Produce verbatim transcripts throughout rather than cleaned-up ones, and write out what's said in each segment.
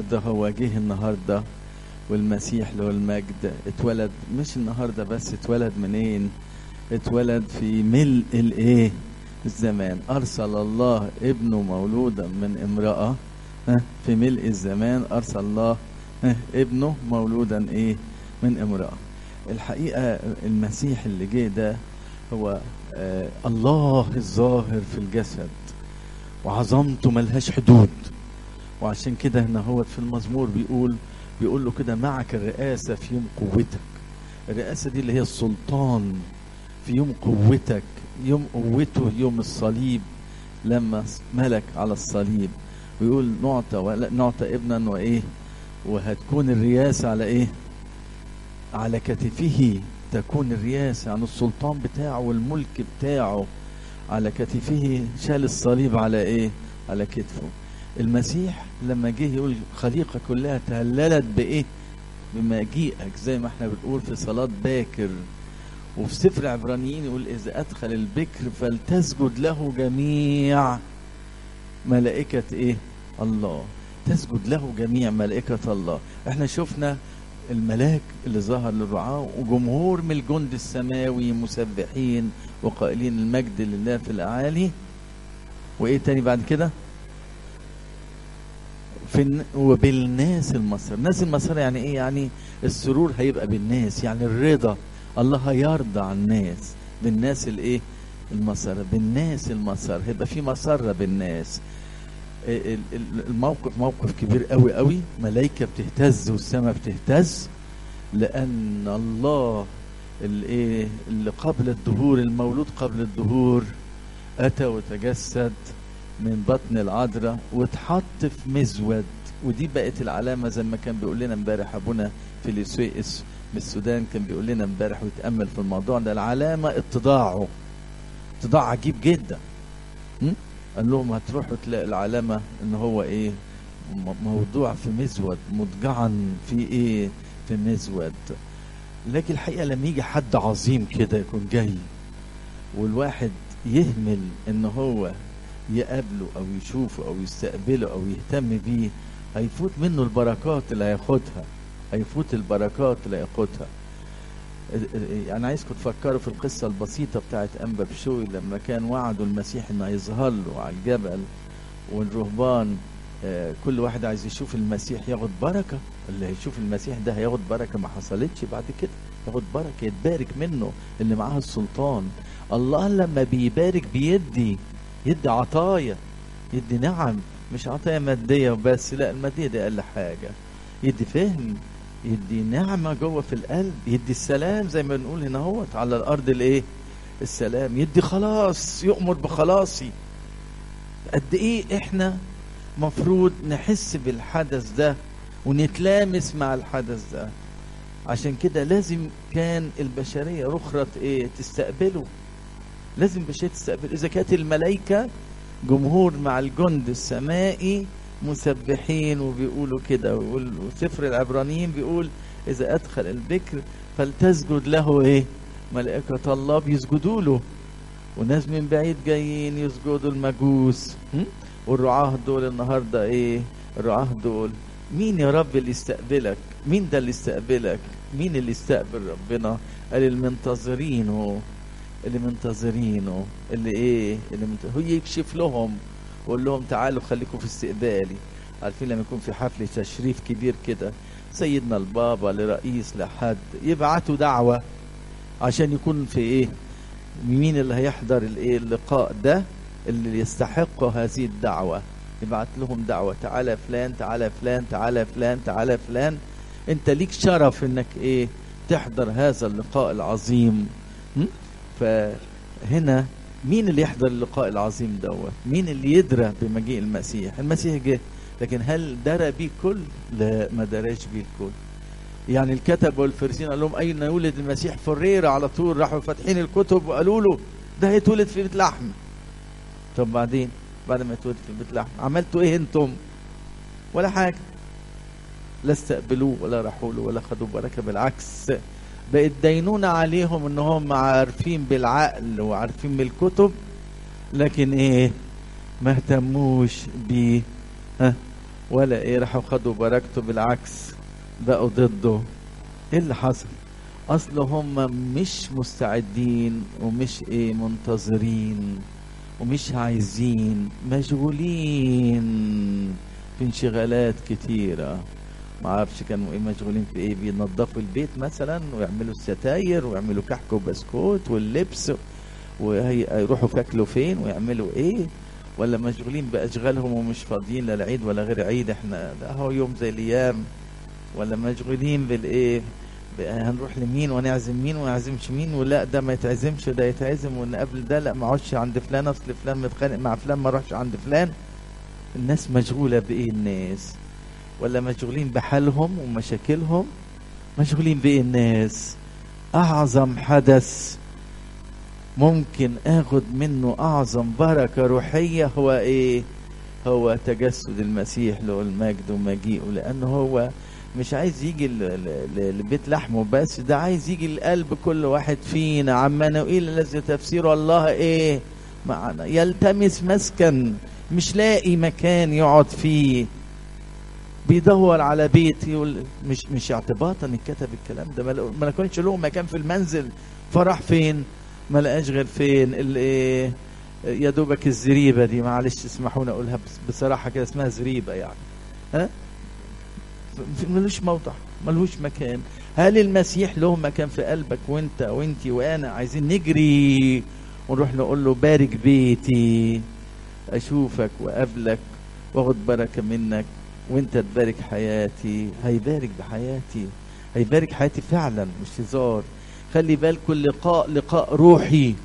النهارده هو جه النهارده، والمسيح له المجد اتولد. مش النهارده بس، اتولد منين؟ اتولد في ملء الايه؟ الزمان. ارسل الله ابنه مولودا من امرأة في ملء الزمان. ارسل الله ابنه مولودا ايه؟ من امرأة. الحقيقة المسيح اللي جه ده هو آه الله الظاهر في الجسد، وعظمته ملهاش حدود. وعشان كده هنا هو في المزمور بيقول بيقول له كده: معك الرئاسة في يوم قوتك. الرئاسة دي اللي هي السلطان في يوم قوتك، يوم قوته يوم الصليب لما ملك على الصليب. ويقول نعطى نعطى ابنا وايه، وهتكون الرياسة على ايه؟ على كتفه تكون الرياسة، عن السلطان بتاعه والملك بتاعه على كتفه. شال الصليب على ايه؟ على كتفه. المسيح لما جه يقول خليقة كلها تهللت بايه؟ بمجيئك، زي ما احنا بنقول في صلاة باكر. وفي سفر عبرانيين يقول إذا أدخل البكر فلتسجد له جميع ملائكة إيه؟ الله. تسجد له جميع ملائكة الله. احنا شفنا الملاك اللي ظهر للرعاة وجمهور من الجند السماوي مسبحين وقائلين المجد لله في الأعالي. وإيه تاني بعد كده؟ في وبالناس المسر. الناس المسر يعني إيه؟ يعني السرور هيبقى بالناس، يعني الرضا. الله هيرضى عن الناس بالناس الايه؟ المسرة. بالناس المسر هيبقى في مسرة بالناس. الموقف موقف كبير قوي قوي. ملائكة بتهتز والسماء بتهتز، لأن الله الايه اللي قبل الدهور، المولود قبل الدهور، أتى وتجسد من بطن العذراء واتحط في مزود. ودي بقت العلامة زي ما كان بيقول لنا امبارح أبونا في ليسويس من السودان، كان بيقول لنا امبارح ويتأمل في الموضوع ده. العلامة اتضاعه، اتضاع عجيب جدا. م? قال لهم هتروحوا تلاقي العلامة ان هو ايه؟ موضوع في مزود، مضجعا في ايه؟ في مزود. لكن الحقيقة لما يجي حد عظيم كده يكون جاي، والواحد يهمل ان هو يقابله او يشوفه او يستقبله او يهتم بيه، هيفوت منه البركات اللي هياخدها. هيفوت البركات اللي هياخدها. انا عايزكم تفكروا في القصه البسيطه بتاعت انبا بشوي لما كان وعدوا المسيح انه يظهر له على الجبل، والرهبان كل واحد عايز يشوف المسيح ياخد بركه. اللي هيشوف المسيح ده هياخد بركه ما حصلتش بعد كده، ياخد بركه يتبارك منه اللي معاه السلطان. الله لما بيبارك بيدي يدي عطايا، يدي نعم، مش عطايا ماديه وبس، لا الماديه دي اقل حاجه. يدي فهم، يدي نعمة جوه في القلب، يدي السلام زي ما بنقول هنا هو على الأرض الايه؟ السلام. يدي خلاص، يؤمر بخلاصي. قد ايه احنا مفروض نحس بالحدث ده ونتلامس مع الحدث ده. عشان كده لازم كان البشرية رخرة ايه؟ تستقبله. لازم البشرية تستقبل. إذا كانت الملائكة جمهور مع الجند السمائي مسبحين وبيقولوا كده، وسفر العبرانيين بيقول إذا أدخل البكر فلتسجد له إيه؟ ملائكة الله بيسجدوا له. وناس من بعيد جايين يسجدوا المجوس. والرعاه دول النهاردة إيه؟ الرعاه دول مين يا رب اللي يستقبلك؟ مين ده اللي يستقبلك؟ مين اللي يستقبل ربنا؟ قال المنتظرينه، اللي منتظرينه، اللي إيه؟ اللي منتظر. هو يكشف لهم وقول لهم تعالوا خليكم في استقبالي. عارفين لما يكون في حفل تشريف كبير كده، سيدنا البابا لرئيس لحد يبعتوا دعوة عشان يكون في ايه؟ مين اللي هيحضر الايه اللقاء ده اللي يستحق هذه الدعوة؟ يبعت لهم دعوة: تعالى فلان، تعالى فلان، تعالى فلان، تعالى فلان، انت ليك شرف انك ايه؟ تحضر هذا اللقاء العظيم. فهنا مين اللي يحضر اللقاء العظيم دوت؟ مين اللي يدرى بمجيء المسيح؟ المسيح جه، لكن هل درى بيه الكل؟ لا، ما دراش بيه الكل. يعني الكتب والفريسيين قال لهم اين يولد المسيح؟ فريرة على طول راحوا فاتحين الكتب وقالوا له ده هيتولد في بيت لحم. طب بعدين بعد ما يتولد في بيت لحم عملتوا ايه انتم؟ ولا حاجة. لا استقبلوه ولا راحوا له ولا خدوا بركة، بالعكس بقت دينونة عليهم ان هم عارفين بالعقل وعارفين بالكتب، لكن ايه؟ ما اهتموش ب ها ولا ايه راحوا خدوا بركته، بالعكس بقوا ضده. ايه اللي حصل؟ اصل هم مش مستعدين ومش ايه منتظرين ومش عايزين، مشغولين في انشغالات كتيرة. ما عارفش كانوا ايه مشغولين في ايه، بينظفوا البيت مثلا ويعملوا الستاير ويعملوا كحك وبسكوت واللبس، ويروحوا ياكلوا فين ويعملوا ايه، ولا مشغولين باشغالهم ومش فاضيين لا العيد ولا غير عيد، احنا ده هو يوم زي الايام، ولا مشغولين بالايه هنروح لمين ونعزم مين ونعزمش مين، ولا ده ما يتعزمش ده يتعزم، ونقابل ده لا ما اقعدش عند فلان اصل فلان متخانق مع فلان ما اروحش عند فلان. الناس مشغولة بايه الناس؟ ولا مشغولين بحالهم ومشاكلهم؟ مشغولين بايه الناس؟ اعظم حدث ممكن اخد منه اعظم بركة روحية هو ايه؟ هو تجسد المسيح له المجد ومجيئه، لانه هو مش عايز يجي لبيت لحمه بس، ده عايز يجي لقلب كل واحد فينا. عمانوئيل الذي تفسيره الله ايه معنا، يلتمس مسكن، مش لاقي مكان يقعد فيه، بيدور على بيت. يقول مش مش اعتباطا اتكتب الكلام ده، ما كانش له مكان في المنزل، فراح فين؟ ما لقاش غير فين الايه يا دوبك الزريبه دي، معلش اسمحوني اقولها بصراحه كده، اسمها زريبه يعني، ها ملوش موضع، ملوش مكان. هل المسيح له مكان في قلبك وانت وانتي وانا عايزين نجري ونروح نقول له بارك بيتي، اشوفك واقابلك واخد بركه منك وانت تبارك حياتي؟ هيبارك بحياتي، هيبارك حياتي فعلا مش هزار. خلي بالكم، لقاء لقاء روحي،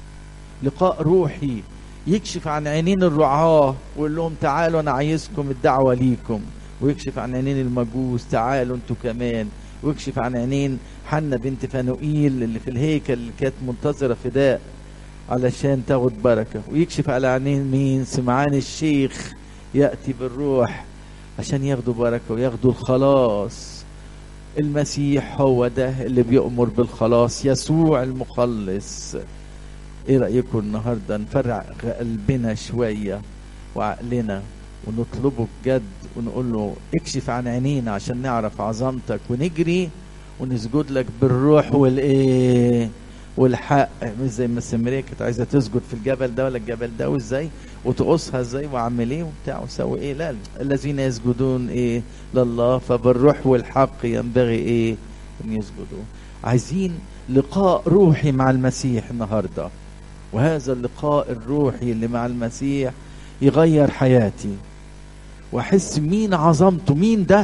لقاء روحي يكشف عن عينين الرعاة ويقول لهم تعالوا انا عايزكم، الدعوه ليكم، ويكشف عن عينين المجوس تعالوا انتوا كمان، ويكشف عن عينين حنة بنت فانوئيل اللي في الهيكل اللي كانت منتظره فداء علشان تاخد بركه، ويكشف على عينين مين؟ سمعان الشيخ ياتي بالروح عشان ياخدوا بركه وياخدوا الخلاص. المسيح هو ده اللي بيأمر بالخلاص، يسوع المخلص. ايه رأيكم النهارده نفرع قلبنا شويه وعقلنا ونطلبه بجد ونقول له اكشف عن عينينا عشان نعرف عظمتك، ونجري ونسجد لك بالروح والايه والحق، مش زي ما السامريه كانت عايزه تسجد في الجبل ده ولا الجبل ده، وازاي وتقصها ازاي واعمل ايه وبتاع وسوي ايه. لا، الذين يسجدون ايه لله فبالروح والحق ينبغي ايه ان يسجدوا. عايزين لقاء روحي مع المسيح النهارده، وهذا اللقاء الروحي اللي مع المسيح يغير حياتي واحس مين عظمته، مين ده.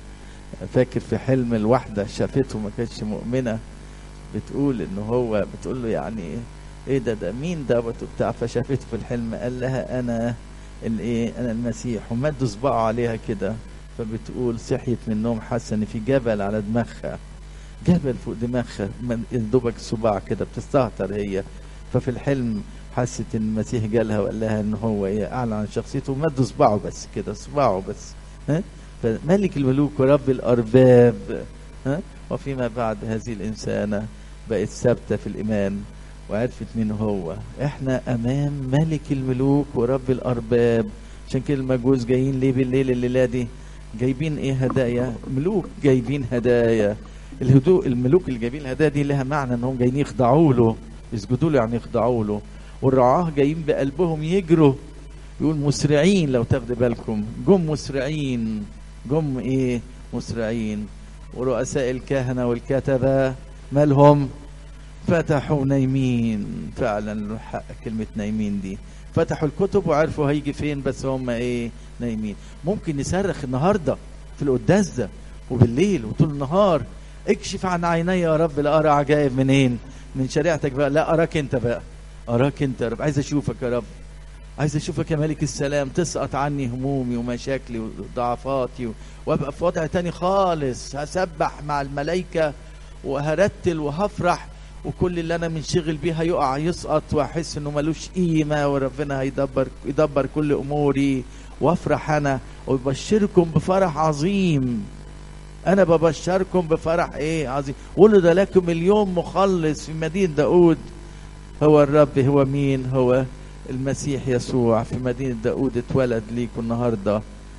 فاكر في حلم الواحده شافته ما كانتش مؤمنه، بتقول ان هو بتقول له يعني ايه ده ده مين ده بتاع، فشافته في الحلم قال لها انا الايه انا المسيح، ومد صباعه عليها كده، فبتقول صحيت من النوم حاسه ان في جبل على دماغها، جبل فوق دماغها دوبك صباع كده بتستهتر هي. ففي الحلم حست ان المسيح جالها وقال لها ان هو ايه اعلن عن شخصيته، ومد صباعه بس كده، صباعه بس، ها فملك الملوك ورب الارباب، ها وفيما بعد هذه الانسانه بقت ثابته في الايمان وعرفت مين هو. احنا امام ملك الملوك ورب الارباب. عشان كده المجوس جايين ليه بالليل الليله دي؟ جايبين ايه؟ هدايا. ملوك جايبين هدايا. الهدوء الملوك اللي جايبين الهدايا دي لها معنى انهم جايين يخضعوا له، يسجدوا له يعني يخضعوا له. والرعاه جايين بقلبهم يجروا، يقول مسرعين، لو تاخدوا بالكم جم مسرعين، جم ايه مسرعين. ورؤساء الكهنه والكتبه مالهم؟ فتحوا نايمين. فعلا حق كلمه نايمين دي، فتحوا الكتب وعرفوا هيجي فين، بس هم ايه نايمين. ممكن نصرخ النهارده في القداس ده وبالليل وطول النهار، اكشف عن عيني يا رب لأرى عجائب منين؟ من شريعتك بقى. لا اراك انت بقى، اراك انت يا رب، عايز اشوفك يا رب، عايز اشوفك يا ملك السلام، تسقط عني همومي ومشاكلي وضعفاتي وابقى في وضع تاني خالص، هسبح مع الملائكه وهرتل وهفرح، وكل اللي انا منشغل بيه هيقع يسقط، واحس انه ملوش قيمه، وربنا هيدبر يدبر كل اموري، وافرح انا وبشركم بفرح عظيم. انا ببشركم بفرح ايه عظيم، ولد لكم اليوم مخلص في مدينه داود. هو الرب، هو مين؟ هو المسيح يسوع في مدينه داود اتولد ليكم النهارده.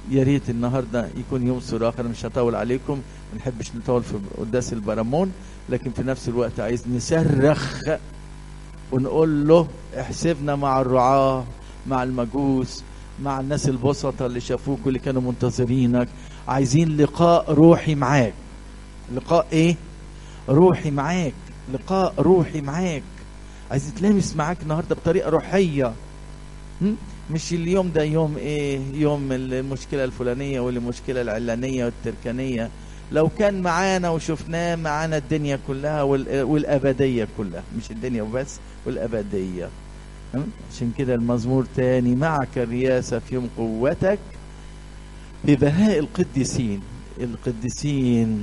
يا ريت النهارده يكون يوم صراخ. انا مش هطول عليكم، ما نحبش نطول في قداس البرامون، لكن في نفس الوقت عايز نصرخ ونقول له احسبنا مع الرعاة، مع المجوس، مع الناس البسطة اللي شافوك واللي كانوا منتظرينك. عايزين لقاء روحي معاك. لقاء ايه؟ روحي معاك. لقاء روحي معاك. عايز تلامس معاك النهارده بطريقة روحية. مش اليوم ده يوم ايه؟ يوم المشكلة الفلانية والمشكلة العلانية والتركانية. لو كان معانا وشفناه معانا الدنيا كلها والأبدية كلها، مش الدنيا وبس، والأبدية. عشان كده المزمور تاني: معك الرياسة في يوم قوتك في بهاء القديسين. القديسين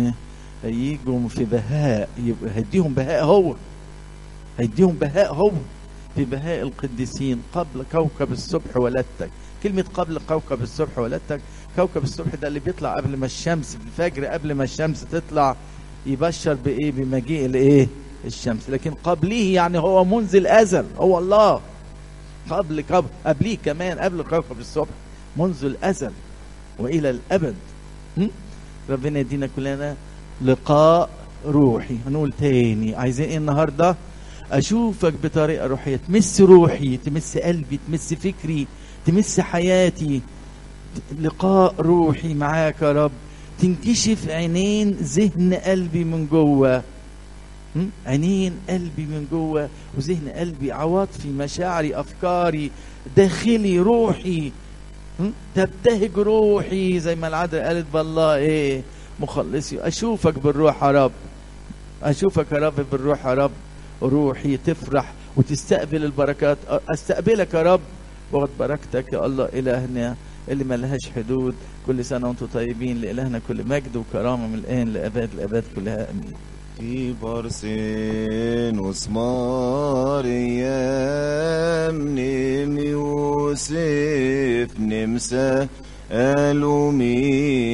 هيجوا في بهاء، يبقى هيديهم بهاء هو، هيديهم بهاء هو في بهاء القديسين. قبل كوكب الصبح ولدتك. كلمة قبل كوكب الصبح ولدتك، كوكب الصبح ده اللي بيطلع قبل ما الشمس، في الفجر قبل ما الشمس تطلع، يبشر بايه؟ بمجيء الايه؟ الشمس. لكن قبليه يعني هو منذ الازل، هو الله. قبل قبل قبليه كمان، قبل كوكب الصبح، منذ الازل والى الابد. ربنا يدينا كلنا لقاء روحي. هنقول تاني: عايزين ايه النهارده؟ اشوفك بطريقه روحيه، تمس روحي، تمس قلبي، تمس فكري، تمس حياتي. لقاء روحي معاك يا رب. تنكشف عينين ذهن قلبي من جوه، عينين قلبي من جوه وذهن قلبي، عواطفي، مشاعري، افكاري، داخلي، روحي. تبتهج روحي زي ما العذراء قالت: بالله ايه مخلصي. اشوفك بالروح يا رب، اشوفك يا رب بالروح يا رب. روحي تفرح وتستقبل البركات. استقبلك يا رب واخد بركتك يا الله إلهنا اللي ما لهاش حدود. كل سنة وانتم طيبين. لإلهنا كل مجد وكرامة من الآن لأباد الأباد كلها آمين. في برسين وسماريام نم يوسف نمسا ألومي